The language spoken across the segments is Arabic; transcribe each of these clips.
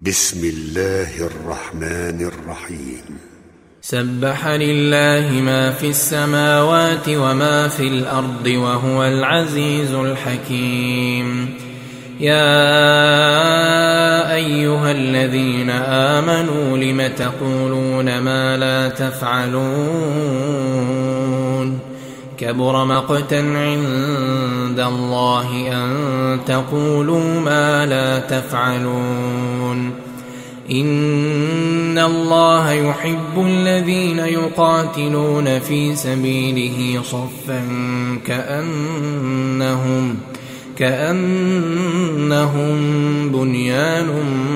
بسم الله الرحمن الرحيم. سبح لله ما في السماوات وما في الأرض وهو العزيز الحكيم. يا أيها الذين آمنوا لم تقولون ما لا تفعلون كبر مقتا عند الله أن تقولوا ما لا تفعلون. إن الله يحب الذين يقاتلون في سبيله صفا كأنهم بنيان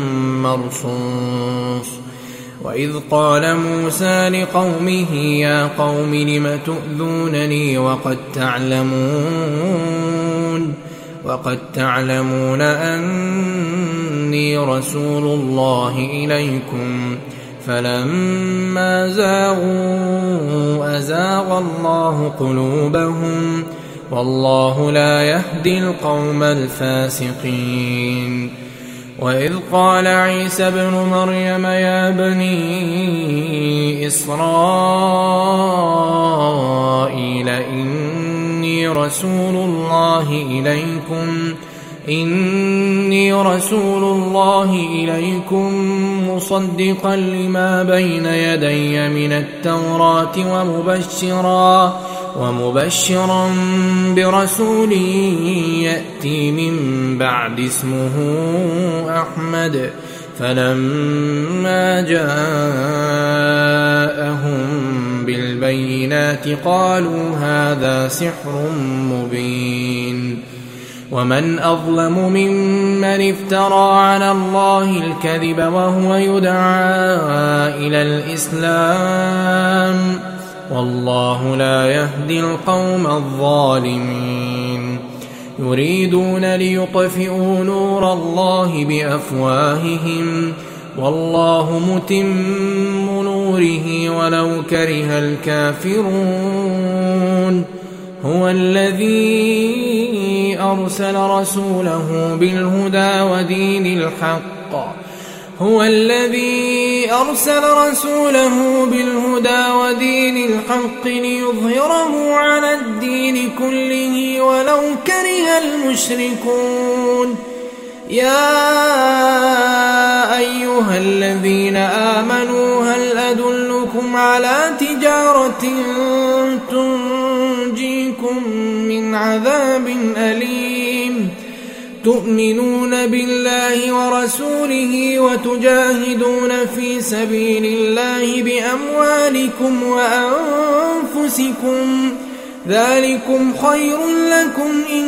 مرصوص. وإذ قال موسى لقومه يا قوم لم تؤذونني وقد تعلمون أني رسول الله إليكم فلما زاغوا أزاغ الله قلوبهم والله لا يهدي القوم الفاسقين. وإذ قال عيسى ابن مريم يا بني إسرائيل إني رسول الله إليكم مصدقا لما بين يدي من التوراة ومبشرا برسول يأتي من بعد اسمه أحمد. فلما جاءهم بالبينات قالوا هذا سحر مبين. ومن أظلم ممن افترى على الله الكذب وهو يدعى إلى الإسلام والله لا يهدي القوم الظالمين. يريدون ليطفئوا نور الله بأفواههم والله متم نوره ولو كره الكافرون. هو الذي أرسل رسوله بالهدى ودين الحق ليظهره على الدين كله ولو كره المشركون. يا أيها الذين آمنوا هل أدلكم على تجارة تنجيكم من عذاب أليم تؤمنون بالله ورسوله وتجاهدون في سبيل الله بأموالكم وأنفسكم ذلكم خير لكم إن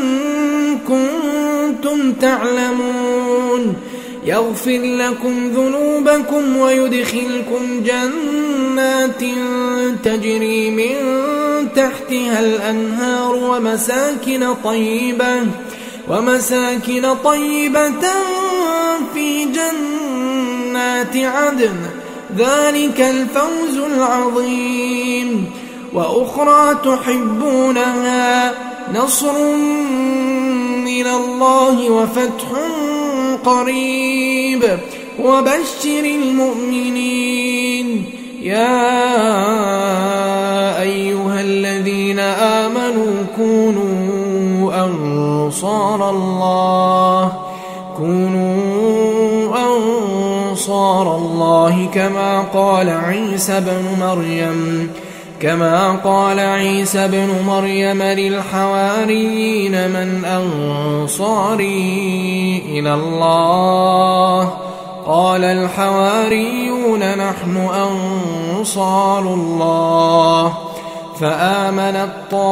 كنتم تعلمون. يغفر لكم ذنوبكم ويدخلكم جنات تجري من تحتها الأنهار ومساكن طيبة في جنات عدن ذلك الفوز العظيم. وأخرى تحبونها نصر من الله وفتح قريب وبشر المؤمنين. يا أيها الذين آمنوا كونوا أنصار الله كما قال عيسى بن مريم للحواريين من أنصاري إلى الله قال الحواريون نحن أنصار الله. فآمنت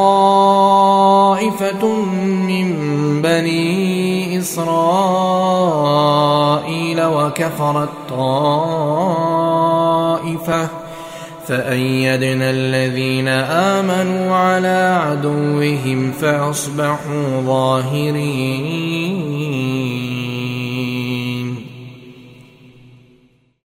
طائفة من بني إسرائيل وكفرت طائفة فأيدنا الذين آمنوا على عدوهم فأصبحوا ظاهرين.